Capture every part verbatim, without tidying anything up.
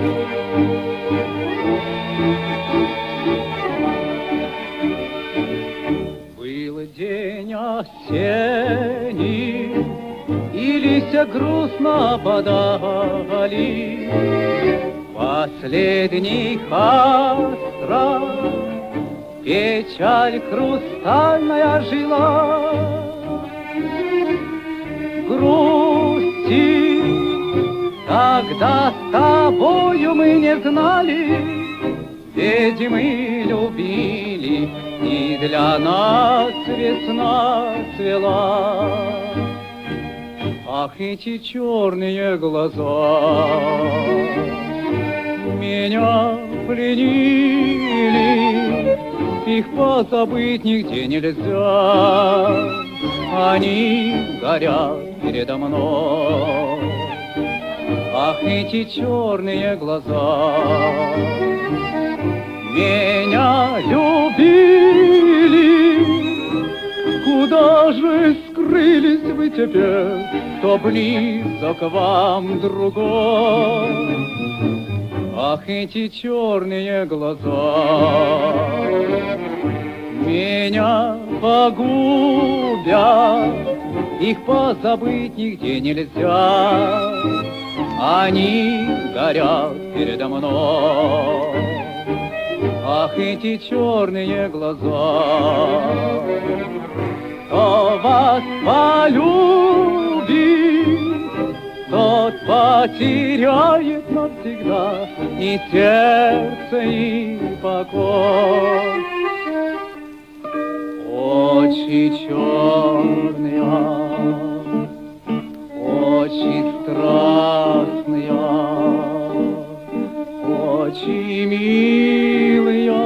Был день осенний, и листья грустно подали. Последний остров, печаль хрустальная жила. Грусти, когда с тобою мы не знали, ведь мы любили, и для нас весна цвела. Ах, эти черные глаза меня пленили, их позабыть нигде нельзя. Они горят передо мной. Ах, эти черные глаза меня любили. Куда же скрылись вы теперь, кто близок к вам другой? Ах, эти черные глаза меня погубят, их позабыть нигде нельзя. Они горят передо мной. Ах, эти черные глаза, кто вас полюбит, тот потеряет навсегда и сердце, и покой. Очи черные, очи страстные, очи милые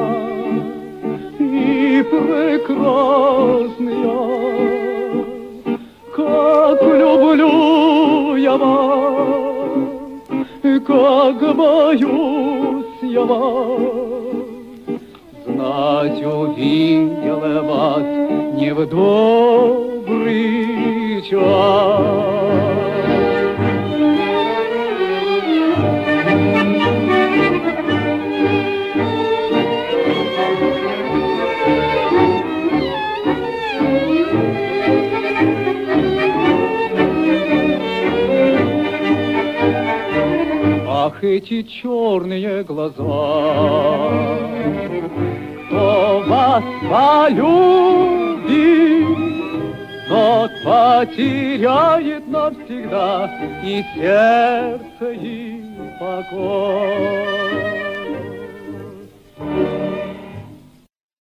и прекрасные. Как люблю я вас, как боюсь я вас. Знать увидел я вас не в добрый час. Ах, эти черные глаза, кто вас полюбит, тот потеряет навсегда и сердце, и покой.